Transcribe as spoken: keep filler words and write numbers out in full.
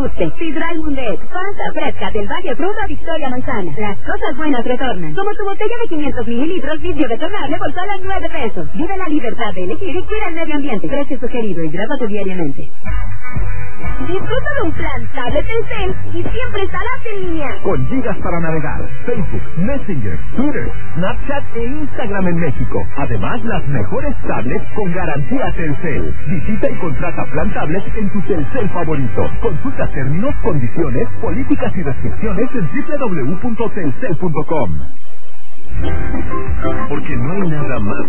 guste. Sidral Mundet, Fanta fresca del Valle Fruta Victoria Manzana. Las cosas buenas retornan. Como tu botella de quinientos mililitros, vidrio retornable por solo nueve pesos. Vive la libertad de elegir y cuida el medio ambiente. Precio sugerido, hidrátate diariamente. Disfruta de un plan tablet Telcel y siempre estarás en línea. Con gigas para navegar, Facebook, Messenger, Twitter, Snapchat e Instagram en México. Además, las mejores tablets con garantía Telcel. Visita y contrata plan tablet en tu Telcel favorito. Consulta términos, condiciones, políticas y restricciones en doble u doble u doble u punto telcel punto com. Porque no hay nada más